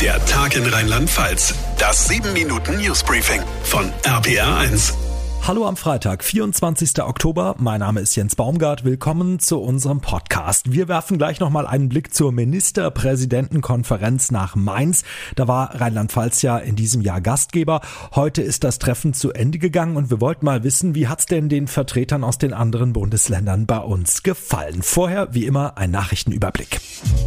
Der Tag in Rheinland-Pfalz. Das 7-Minuten-Newsbriefing von RPR1. Hallo am Freitag, 24. Oktober. Mein Name ist Jens Baumgart. Willkommen zu unserem Podcast. Wir werfen gleich nochmal einen Blick zur Ministerpräsidentenkonferenz nach Mainz. Da war Rheinland-Pfalz ja in diesem Jahr Gastgeber. Heute ist das Treffen zu Ende gegangen und wir wollten mal wissen, wie hat's denn den Vertretern aus den anderen Bundesländern bei uns gefallen? Vorher, wie immer, ein Nachrichtenüberblick.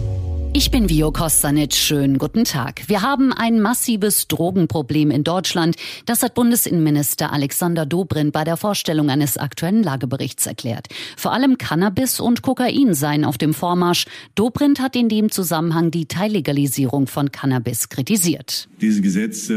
Ich bin Vio Kostanic. Schönen guten Tag. Wir haben ein massives Drogenproblem in Deutschland. Das hat Bundesinnenminister Alexander Dobrindt bei der Vorstellung eines aktuellen Lageberichts erklärt. Vor allem Cannabis und Kokain seien auf dem Vormarsch. Dobrindt hat in dem Zusammenhang die Teillegalisierung von Cannabis kritisiert. Dieses Gesetz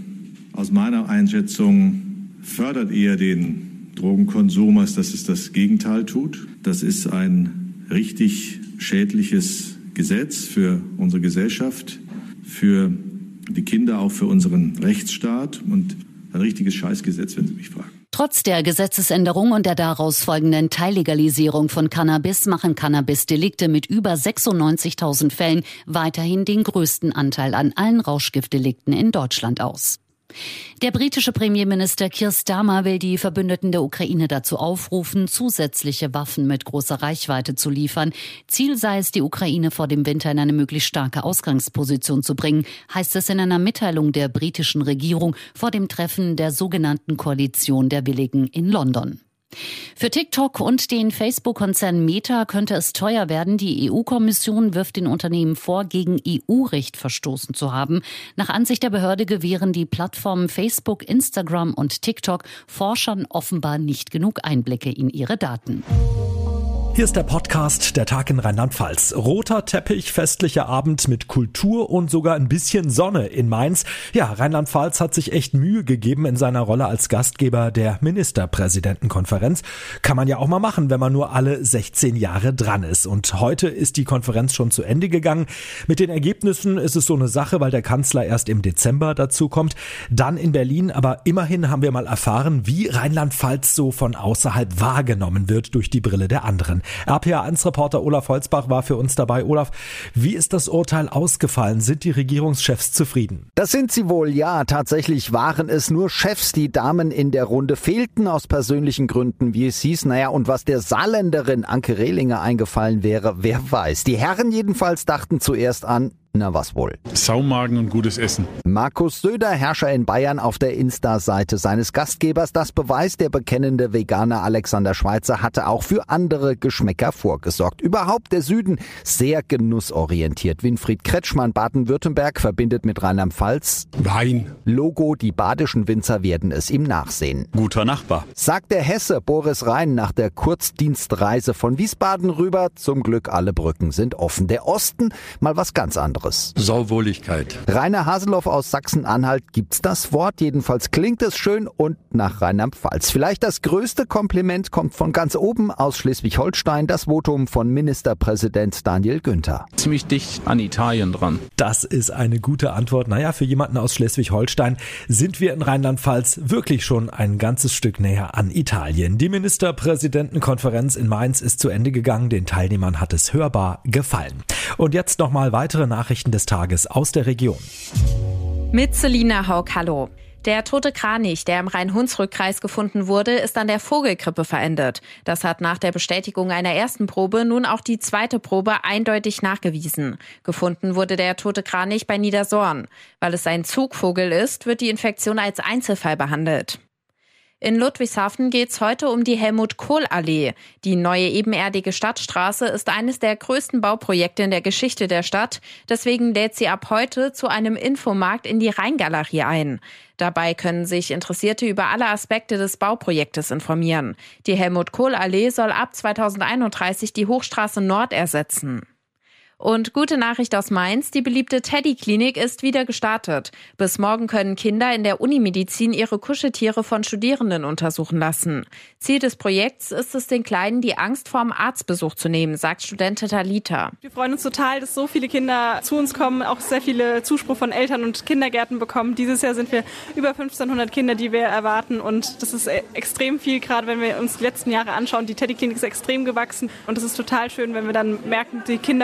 aus meiner Einschätzung fördert eher den Drogenkonsum, als dass es das Gegenteil tut. Das ist ein richtig schädliches Gesetz für unsere Gesellschaft, für die Kinder, auch für unseren Rechtsstaat und ein richtiges Scheißgesetz, wenn Sie mich fragen. Trotz der Gesetzesänderung und der daraus folgenden Teillegalisierung von Cannabis machen Cannabis-Delikte mit über 96.000 Fällen weiterhin den größten Anteil an allen Rauschgiftdelikten in Deutschland aus. Der britische Premierminister Keir Starmer will die Verbündeten der Ukraine dazu aufrufen, zusätzliche Waffen mit großer Reichweite zu liefern. Ziel sei es, die Ukraine vor dem Winter in eine möglichst starke Ausgangsposition zu bringen, heißt es in einer Mitteilung der britischen Regierung vor dem Treffen der sogenannten Koalition der Willigen in London. Für TikTok und den Facebook-Konzern Meta könnte es teuer werden. Die EU-Kommission wirft den Unternehmen vor, gegen EU-Recht verstoßen zu haben. Nach Ansicht der Behörde gewähren die Plattformen Facebook, Instagram und TikTok Forschern offenbar nicht genug Einblicke in ihre Daten. Hier ist der Podcast Der Tag in Rheinland-Pfalz. Roter Teppich, festlicher Abend mit Kultur und sogar ein bisschen Sonne in Mainz. Ja, Rheinland-Pfalz hat sich echt Mühe gegeben in seiner Rolle als Gastgeber der Ministerpräsidentenkonferenz. Kann man ja auch mal machen, wenn man nur alle 16 Jahre dran ist. Und heute ist die Konferenz schon zu Ende gegangen. Mit den Ergebnissen ist es so eine Sache, weil der Kanzler erst im Dezember dazu kommt. Dann in Berlin, aber immerhin haben wir mal erfahren, wie Rheinland-Pfalz so von außerhalb wahrgenommen wird durch die Brille der anderen. RPA1-Reporter Olaf Holzbach war für uns dabei. Olaf, wie ist das Urteil ausgefallen? Sind die Regierungschefs zufrieden? Das sind sie wohl, ja. Tatsächlich waren es nur Chefs. Die Damen in der Runde fehlten aus persönlichen Gründen, wie es hieß. Naja, und was der Saarländerin Anke Rehlinger eingefallen wäre, wer weiß. Die Herren jedenfalls dachten zuerst an, na was wohl? Saumagen und gutes Essen. Markus Söder, Herrscher in Bayern, auf der Insta-Seite seines Gastgebers. Das beweist, der bekennende Veganer Alexander Schweitzer hatte auch für andere Geschmäcker vorgesorgt. Überhaupt der Süden sehr genussorientiert. Winfried Kretschmann, Baden-Württemberg, verbindet mit Rheinland-Pfalz Wein. Logo, die badischen Winzer werden es ihm nachsehen. Guter Nachbar. Sagt der Hesse Boris Rhein nach der Kurzdienstreise von Wiesbaden rüber. Zum Glück alle Brücken sind offen. Der Osten, mal was ganz anderes. Sauwohligkeit. Rainer Haseloff aus Sachsen-Anhalt, gibt's das Wort? Jedenfalls klingt es schön und nach Rheinland-Pfalz. Vielleicht das größte Kompliment kommt von ganz oben aus Schleswig-Holstein, das Votum von Ministerpräsident Daniel Günther. Ziemlich dicht an Italien dran. Das ist eine gute Antwort. Naja, für jemanden aus Schleswig-Holstein sind wir in Rheinland-Pfalz wirklich schon ein ganzes Stück näher an Italien. Die Ministerpräsidentenkonferenz in Mainz ist zu Ende gegangen. Den Teilnehmern hat es hörbar gefallen. Und jetzt nochmal weitere Nachrichten des Tages aus der Region. Mit Selina Haug, hallo. Der tote Kranich, der im Rhein-Hunsrück-Kreis gefunden wurde, ist an der Vogelgrippe verendet. Das hat nach der Bestätigung einer ersten Probe nun auch die zweite Probe eindeutig nachgewiesen. Gefunden wurde der tote Kranich bei Niedersorn. Weil es ein Zugvogel ist, wird die Infektion als Einzelfall behandelt. In Ludwigshafen geht's heute um die Helmut-Kohl-Allee. Die neue ebenerdige Stadtstraße ist eines der größten Bauprojekte in der Geschichte der Stadt. Deswegen lädt sie ab heute zu einem Infomarkt in die Rheingalerie ein. Dabei können sich Interessierte über alle Aspekte des Bauprojektes informieren. Die Helmut-Kohl-Allee soll ab 2031 die Hochstraße Nord ersetzen. Und gute Nachricht aus Mainz, die beliebte Teddy-Klinik ist wieder gestartet. Bis morgen können Kinder in der Unimedizin ihre Kuscheltiere von Studierenden untersuchen lassen. Ziel des Projekts ist es, den Kleinen die Angst vorm Arztbesuch zu nehmen, sagt Studentin Talita. Wir freuen uns total, dass so viele Kinder zu uns kommen, auch sehr viele Zuspruch von Eltern und Kindergärten bekommen. Dieses Jahr sind wir über 1500 Kinder, die wir erwarten, und das ist extrem viel, gerade wenn wir uns die letzten Jahre anschauen. Die Teddy-Klinik ist extrem gewachsen und es ist total schön, wenn wir dann merken, die Kinder kommen und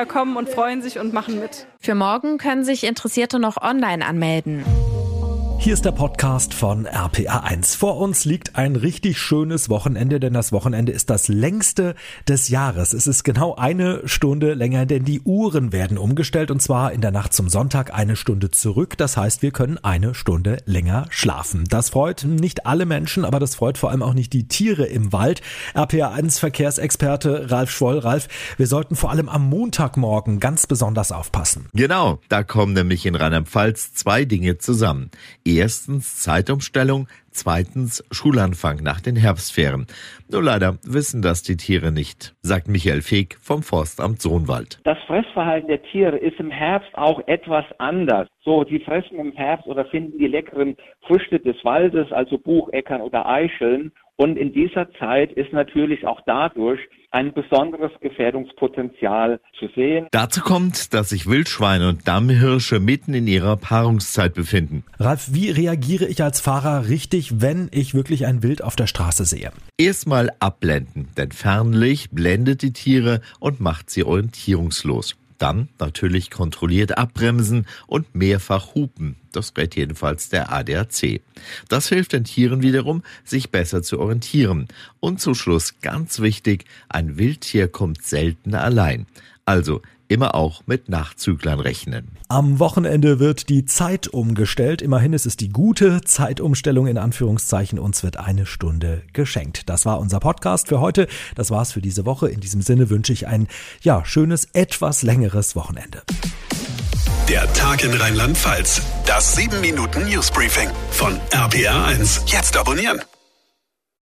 und freuen sich und machen mit. Für morgen können sich Interessierte noch online anmelden. Hier ist der Podcast von RPA1. Vor uns liegt ein richtig schönes Wochenende, denn das Wochenende ist das längste des Jahres. Es ist genau 1 Stunde länger, denn die Uhren werden umgestellt und zwar in der Nacht zum Sonntag 1 Stunde zurück. Das heißt, wir können 1 Stunde länger schlafen. Das freut nicht alle Menschen, aber das freut vor allem auch nicht die Tiere im Wald. RPA1 Verkehrsexperte Ralf Schwoll. Ralf, wir sollten vor allem am Montagmorgen ganz besonders aufpassen. Genau, da kommen nämlich in Rheinland-Pfalz 2 Dinge zusammen. Erstens Zeitumstellung, zweitens Schulanfang nach den Herbstferien. Nur leider wissen das die Tiere nicht, sagt Michael Feek vom Forstamt Sohnwald. Das Fressverhalten der Tiere ist im Herbst auch etwas anders. So, die fressen im Herbst oder finden die leckeren Früchte des Waldes, also Bucheckern oder Eicheln. Und in dieser Zeit ist natürlich auch dadurch ein besonderes Gefährdungspotenzial zu sehen. Dazu kommt, dass sich Wildschweine und Dammhirsche mitten in ihrer Paarungszeit befinden. Ralf, wie reagiere ich als Fahrer richtig, wenn ich wirklich ein Wild auf der Straße sehe? Erstmal abblenden, denn Fernlicht blendet die Tiere und macht sie orientierungslos. Dann natürlich kontrolliert abbremsen und mehrfach hupen. Das rät jedenfalls der ADAC. Das hilft den Tieren wiederum, sich besser zu orientieren. Und zum Schluss ganz wichtig, ein Wildtier kommt selten allein. Also immer auch mit Nachzüglern rechnen. Am Wochenende wird die Zeit umgestellt. Immerhin ist es die gute Zeitumstellung in Anführungszeichen. Uns wird 1 Stunde geschenkt. Das war unser Podcast für heute. Das war's für diese Woche. In diesem Sinne wünsche ich ein schönes, etwas längeres Wochenende. Der Tag in Rheinland-Pfalz. Das 7-Minuten-Newsbriefing von RPA1. Jetzt abonnieren.